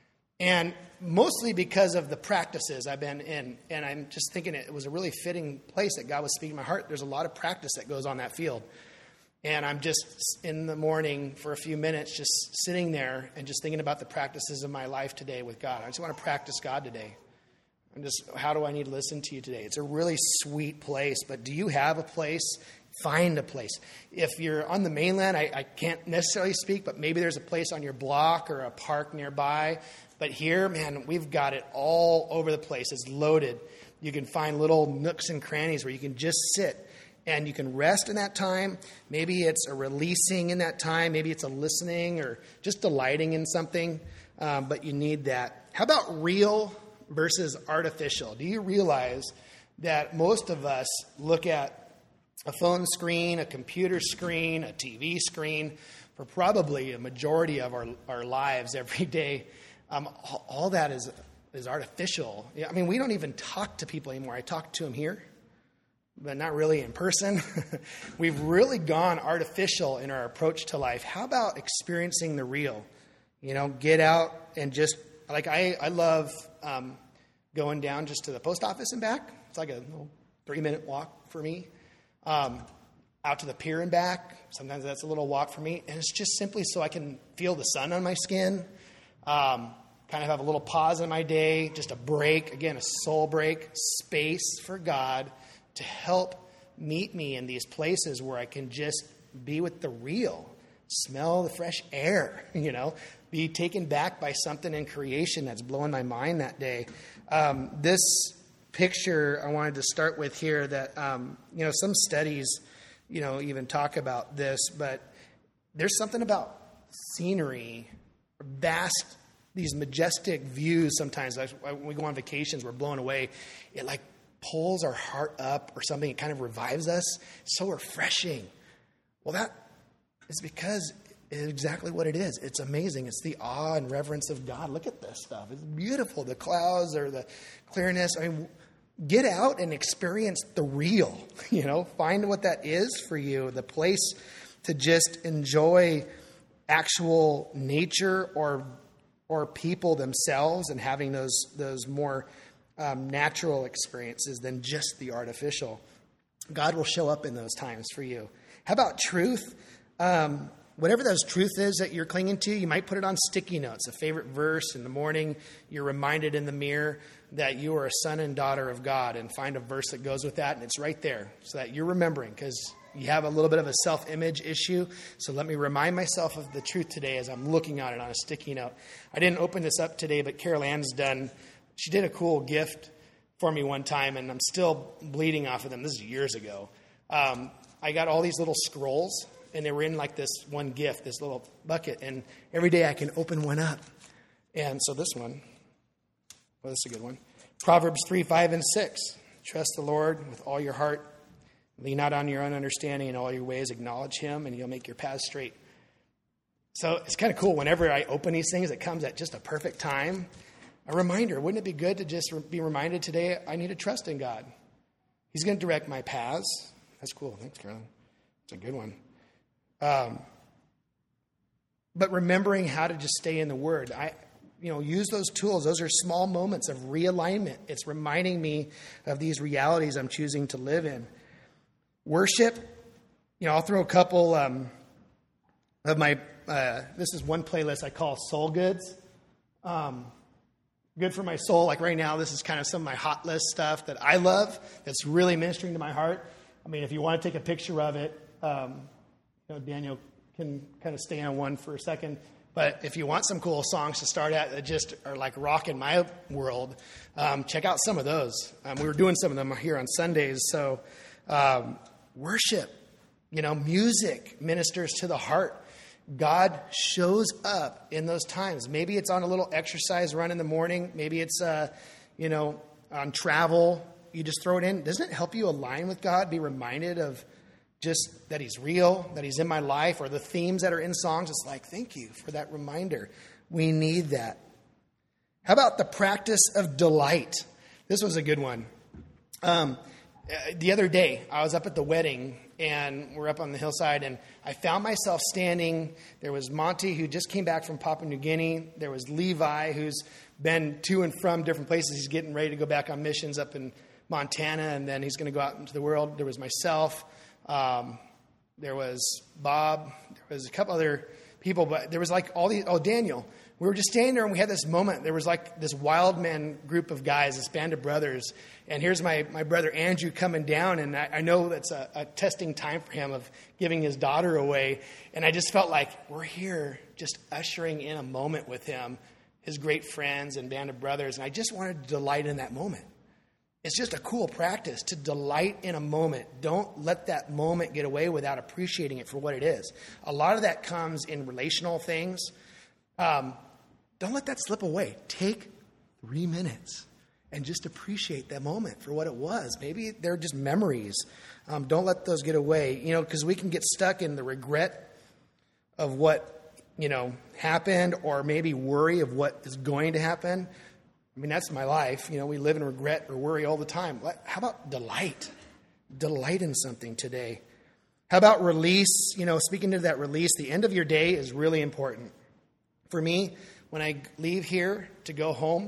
And mostly because of the practices I've been in. And I'm just thinking it was a really fitting place that God was speaking to my heart. There's a lot of practice that goes on that field. And I'm just in the morning for a few minutes just sitting there and just thinking about the practices of my life today with God. I just want to practice God today. I'm just, how do I need to listen to you today? It's a really sweet place, but do you have a place? Find a place. If you're on the mainland, I, I can't necessarily speak, but maybe there's a place on your block or a park nearby. But here, man, we've got it all over the place. It's loaded. You can find little nooks and crannies where you can just sit and you can rest in that time. Maybe it's a releasing in that time. Maybe it's a listening or just delighting in something, um, but you need that. How about real versus artificial? Do you realize that most of us look at a phone screen, a computer screen, a T V screen for probably a majority of our, our lives every day? Um, all, all that is is artificial. I mean, we don't even talk to people anymore. I talk to them here, but not really in person. We've really gone artificial in our approach to life. How about experiencing the real? You know, get out and just, like I, I love um, going down just to the post office and back. It's like a little three-minute walk for me. Um, out to the pier and back. Sometimes that's a little walk for me. And it's just simply so I can feel the sun on my skin. Um, kind of have a little pause in my day. Just a break. Again, a soul break. Space for God to help meet me in these places where I can just be with the real. Smell the fresh air, you know, be taken back by something in creation that's blowing my mind that day. Um, this picture I wanted to start with here that, um, you know, some studies, you know, even talk about this, but there's something about scenery, vast, these majestic views sometimes. Like when we go on vacations, we're blown away. It like pulls our heart up or something. It kind of revives us. It's so refreshing. Well, that is because it's exactly what it is. It's amazing. It's the awe and reverence of God. Look at this stuff. It's beautiful. The clouds or the clearness. I mean, get out and experience the real. You know, find what that is for you. The place to just enjoy actual nature or or people themselves and having those those more um, natural experiences than just the artificial. God will show up in those times for you. How about truth? Um, whatever those truth is that you're clinging to, you might put it on sticky notes, a favorite verse in the morning. You're reminded in the mirror that you are a son and daughter of God, and find a verse that goes with that, and it's right there so that you're remembering, because you have a little bit of a self-image issue. So let me remind myself of the truth today as I'm looking at it on a sticky note. I didn't open this up today, but Carol Ann's done, she did a cool gift for me one time, and I'm still bleeding off of them. This is years ago. Um, I got all these little scrolls, and they were in like this one gift, this little bucket. And every day I can open one up. And so this one, well, this is a good one. Proverbs three, five, and six. Trust the Lord with all your heart. Lean not on your own understanding. In all your ways acknowledge him, and he'll make your paths straight. So it's kind of cool. Whenever I open these things, it comes at just a perfect time. A reminder. Wouldn't it be good to just be reminded today I need to trust in God? He's going to direct my paths. That's cool. Thanks, Carolyn. It's a good one. Um, but remembering how to just stay in the Word. I, you know, use those tools. Those are small moments of realignment. It's reminding me of these realities I'm choosing to live in. Worship. You know, I'll throw a couple um, of my, uh, this is one playlist I call Soul Goods. Um, good for my soul. Like right now, this is kind of some of my hot list stuff that I love that's really ministering to my heart. I mean, if you want to take a picture of it, um, you know, Daniel can kind of stay on one for a second. But if you want some cool songs to start at that just are like rocking my world, um, check out some of those. Um, we were doing some of them here on Sundays. So um, worship, you know, music ministers to the heart. God shows up in those times. Maybe it's on a little exercise run in the morning. Maybe it's, uh, you know, on travel. You just throw it in. Doesn't it help you align with God? Be reminded of just that he's real, that he's in my life, or the themes that are in songs. It's like, thank you for that reminder. We need that. How about the practice of delight? This was a good one. Um, the other day, I was up at the wedding, and we're up on the hillside, and I found myself standing. There was Monty, who just came back from Papua New Guinea. There was Levi, who's been to and from different places. He's getting ready to go back on missions up in Montana, and then he's going to go out into the world. There was myself. Um, there was Bob. There was a couple other people, but there was like all these, oh, Daniel. We were just standing there and we had this moment. There was like this wild man group of guys, this band of brothers. And here's my, my brother Andrew coming down. And I, I know that's a, a testing time for him of giving his daughter away. And I just felt like we're here just ushering in a moment with him, his great friends and band of brothers. And I just wanted to delight in that moment. It's just a cool practice to delight in a moment. Don't let that moment get away without appreciating it for what it is. A lot of that comes in relational things. Um, don't let that slip away. Take three minutes and just appreciate that moment for what it was. Maybe they're just memories. Um, don't let those get away, you know, because we can get stuck in the regret of what, you know, happened, or maybe worry of what is going to happen. I mean, that's my life. You know, we live in regret or worry all the time. How about delight? Delight in something today. How about release? You know, speaking to that release, the end of your day is really important. For me, when I leave here to go home,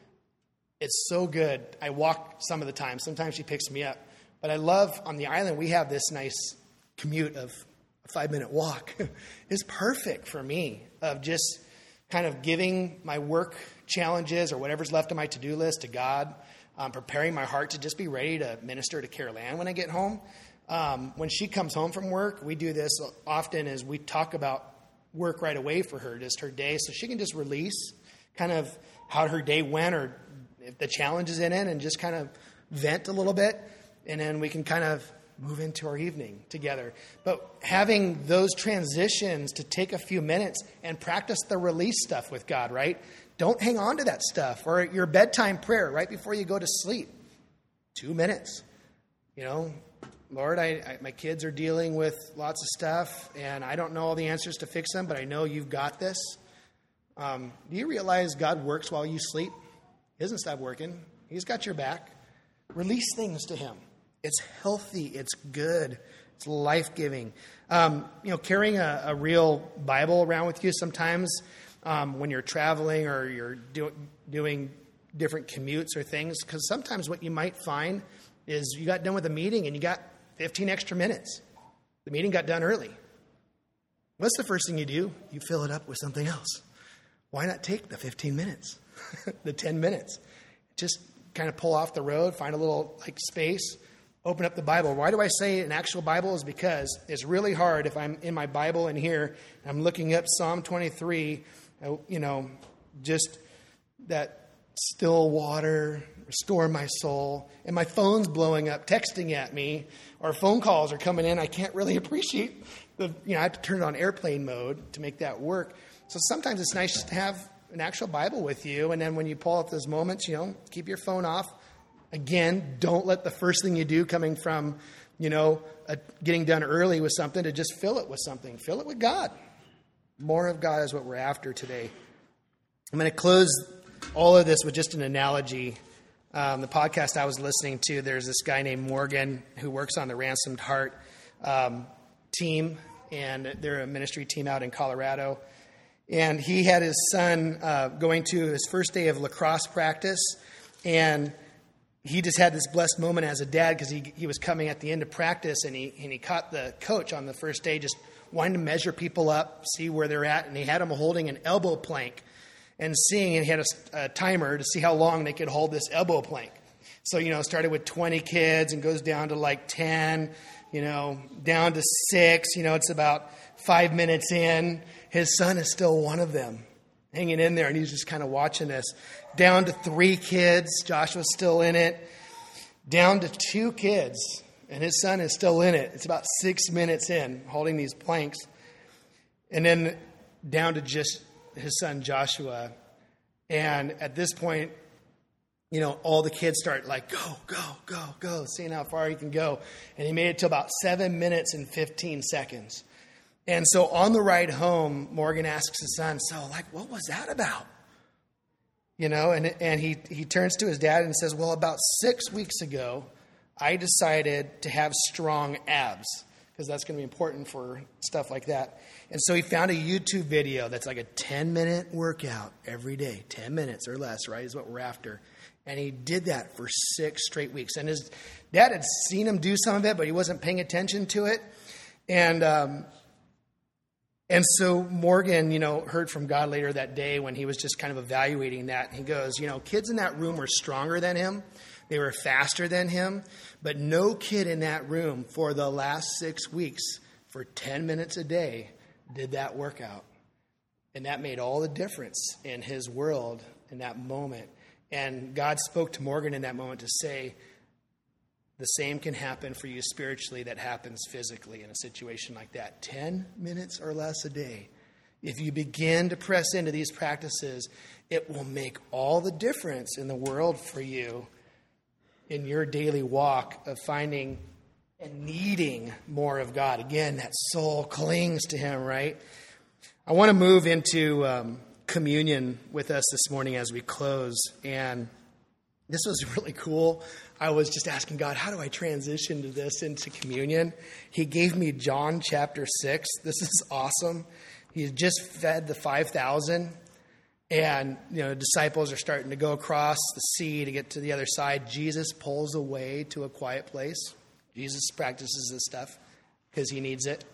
it's so good. I walk some of the time. Sometimes she picks me up. But I love, on the island, we have this nice commute of a five-minute walk. It's perfect for me of just kind of giving my work challenges or whatever's left on my to-do list to God, um, preparing my heart to just be ready to minister to Carol Ann when I get home. Um, when she comes home from work, we do this often as we talk about work right away for her, just her day, so she can just release kind of how her day went or if the challenges in it and just kind of vent a little bit, and then we can kind of move into our evening together. But having those transitions to take a few minutes and practice the release stuff with God, right? Don't hang on to that stuff. Or your bedtime prayer right before you go to sleep. Two minutes. You know, Lord, I, I, my kids are dealing with lots of stuff, and I don't know all the answers to fix them, but I know you've got this. Um, do you realize God works while you sleep? He doesn't stop working. He's got your back. Release things to him. It's healthy. It's good. It's life-giving. Um, you know, carrying a, a real Bible around with you sometimes um, when you're traveling or you're do, doing different commutes or things, because sometimes what you might find is you got done with a meeting and you got fifteen extra minutes. The meeting got done early. What's the first thing you do? You fill it up with something else. Why not take the fifteen minutes, the ten minutes? Just kind of pull off the road, find a little like space, open up the Bible. Why do I say an actual Bible? Is because it's really hard if I'm in my Bible in here, and I'm looking up Psalm twenty-three, you know, just that still water, restore my soul, and my phone's blowing up, texting at me, or phone calls are coming in. I can't really appreciate the, you know, I have to turn it on airplane mode to make that work. So sometimes it's nice to have an actual Bible with you, and then when you pull up those moments, you know, keep your phone off. Again, don't let the first thing you do coming from, you know, a, getting done early with something to just fill it with something. Fill it with God. More of God is what we're after today. I'm going to close all of this with just an analogy. Um, the podcast I was listening to, there's this guy named Morgan who works on the Ransomed Heart um, team, and they're a ministry team out in Colorado. And he had his son uh, going to his first day of lacrosse practice, and he just had this blessed moment as a dad because he he was coming at the end of practice, and he and he caught the coach on the first day just wanting to measure people up, see where they're at, and he had him holding an elbow plank and seeing, and he had a, a timer to see how long they could hold this elbow plank. So, you know, it started with twenty kids and goes down to like ten, you know, down to six. You know, it's about five minutes in. His son is still one of them, hanging in there, and he's just kind of watching this. Down to three kids. Joshua's still in it. Down to two kids, and his son is still in it. It's about six minutes in, holding these planks. And then down to just his son Joshua. And at this point, you know, all the kids start like, go, go, go, go, seeing how far he can go. And he made it to about seven minutes and fifteen seconds. And so on the ride home, Morgan asks his son, so, like, what was that about? You know, and and he, he turns to his dad and says, well, about six weeks ago, I decided to have strong abs, because that's going to be important for stuff like that. And so he found a YouTube video that's like a ten-minute workout every day, ten minutes or less, right, is what we're after. And he did that for six straight weeks. And his dad had seen him do some of it, but he wasn't paying attention to it. And um, and so Morgan, you know, heard from God later that day when he was just kind of evaluating that. He goes, you know, kids in that room were stronger than him. They were faster than him. But no kid in that room for the last six weeks, for ten minutes a day, did that workout. And that made all the difference in his world in that moment. And God spoke to Morgan in that moment to say, the same can happen for you spiritually that happens physically in a situation like that. Ten minutes or less a day. If you begin to press into these practices, it will make all the difference in the world for you in your daily walk of finding and needing more of God. Again, that soul clings to him, right? I want to move into um, communion with us this morning as we close. And this was really cool. I was just asking God, how do I transition to this into communion? He gave me John chapter six. This is awesome. He had just fed the five thousand. And, you know, disciples are starting to go across the sea to get to the other side. Jesus pulls away to a quiet place. Jesus practices this stuff because he needs it.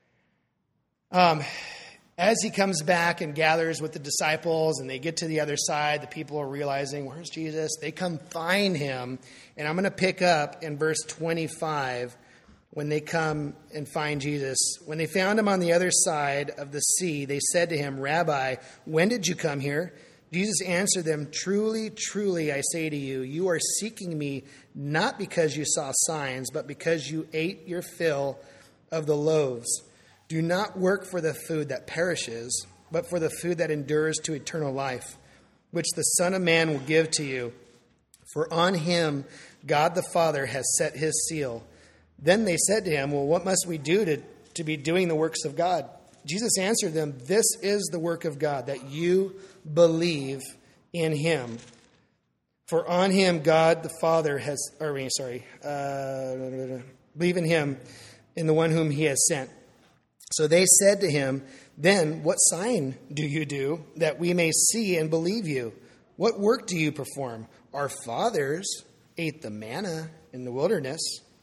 Um, as he comes back and gathers with the disciples and they get to the other side, the people are realizing, where's Jesus? They come find him. And I'm going to pick up in verse twenty-five when they come and find Jesus. When they found him on the other side of the sea, they said to him, Rabbi, when did you come here? Jesus answered them, truly, truly, I say to you, you are seeking me not because you saw signs, but because you ate your fill of the loaves. Do not work for the food that perishes, but for the food that endures to eternal life, which the Son of Man will give to you. For on him God the Father has set his seal. Then they said to him, well, what must we do to, to be doing the works of God? Jesus answered them, this is the work of God, that you believe in him. For on him God the Father has, or sorry, uh, believe in him, in the one whom he has sent. So they said to him, then what sign do you do that we may see and believe you? What work do you perform? Our fathers ate the manna in the wilderness.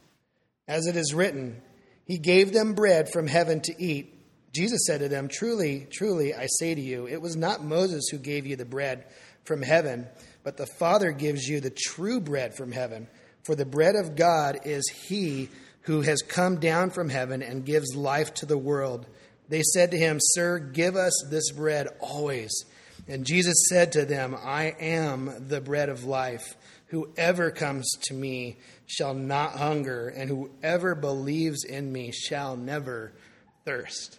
As it is written, he gave them bread from heaven to eat. Jesus said to them, truly, truly, I say to you, it was not Moses who gave you the bread from heaven, but the Father gives you the true bread from heaven. For the bread of God is he who has come down from heaven and gives life to the world. They said to him, Sir, give us this bread always. And Jesus said to them, I am the bread of life. Whoever comes to me shall not hunger, and whoever believes in me shall never thirst.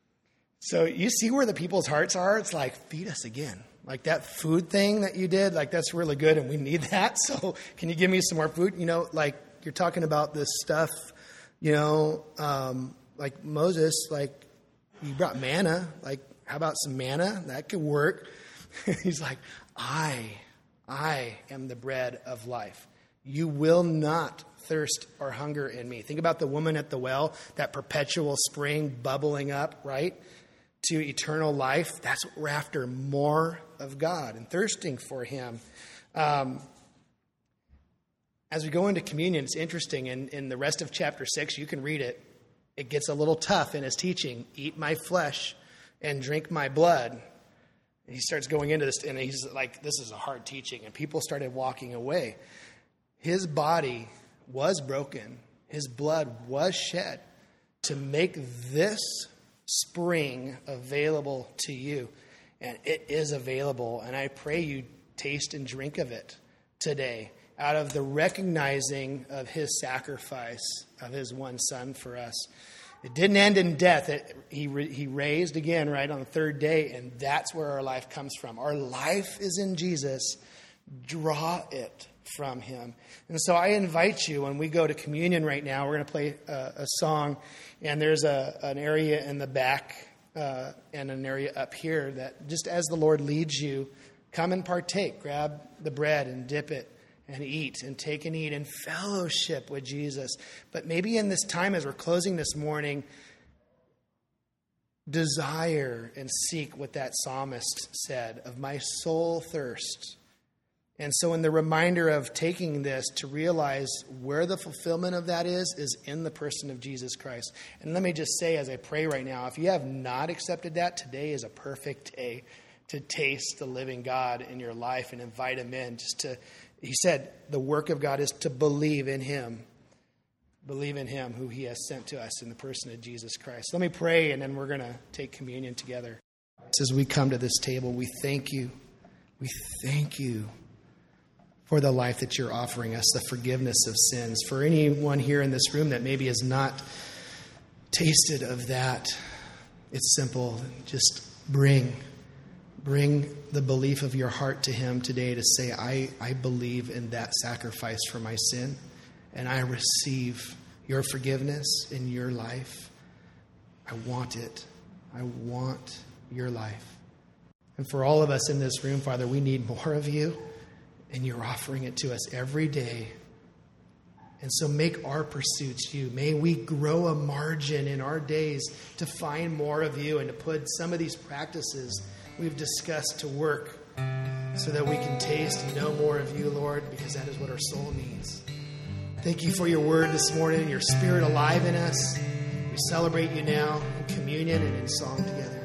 So you see where the people's hearts are? It's like, feed us again. Like that food thing that you did, like that's really good and we need that. So can you give me some more food? You know, like you're talking about this stuff, you know, um, like Moses, like you brought manna. Like, how about some manna? That could work. He's like, I, I am the bread of life. You will not thirst or hunger in me. Think about the woman at the well, that perpetual spring bubbling up, right, to eternal life. That's what we're after, more of God and thirsting for him. Um, as we go into communion, it's interesting. In, in the rest of chapter six, you can read it. It gets a little tough in his teaching. Eat my flesh and drink my blood. And he starts going into this, and he's like, this is a hard teaching. And people started walking away. His body was broken. His blood was shed to make this spring available to you. And it is available. And I pray you taste and drink of it today out of the recognizing of his sacrifice of his one son for us. It didn't end in death. It, he, he raised again, right, on the third day. And that's where our life comes from. Our life is in Jesus. Draw it from him. And so I invite you, when we go to communion right now, we're going to play a, a song, and there's a an area in the back uh, and an area up here that just as the Lord leads you, come and partake. Grab the bread and dip it and eat and take and eat and fellowship with Jesus. But maybe in this time as we're closing this morning, desire and seek what that psalmist said, of my soul thirsts. And so in the reminder of taking this, to realize where the fulfillment of that is, is in the person of Jesus Christ. And let me just say, as I pray right now, if you have not accepted that, today is a perfect day to taste the living God in your life and invite him in. Just to, he said, the work of God is to believe in him. Believe in him who he has sent to us in the person of Jesus Christ. Let me pray, and then we're going to take communion together. As we come to this table, we thank you. We thank you for the life that you're offering us, the forgiveness of sins. For anyone here in this room that maybe has not tasted of that, it's simple. Just bring, bring the belief of your heart to him today to say, I, I believe in that sacrifice for my sin, and I receive your forgiveness in your life. I want it. I want your life. And for all of us in this room, Father, we need more of you. And you're offering it to us every day. And so make our pursuits you. May we grow a margin in our days to find more of you and to put some of these practices we've discussed to work so that we can taste and know more of you, Lord, because that is what our soul needs. Thank you for your word this morning, your spirit alive in us. We celebrate you now in communion and in song together.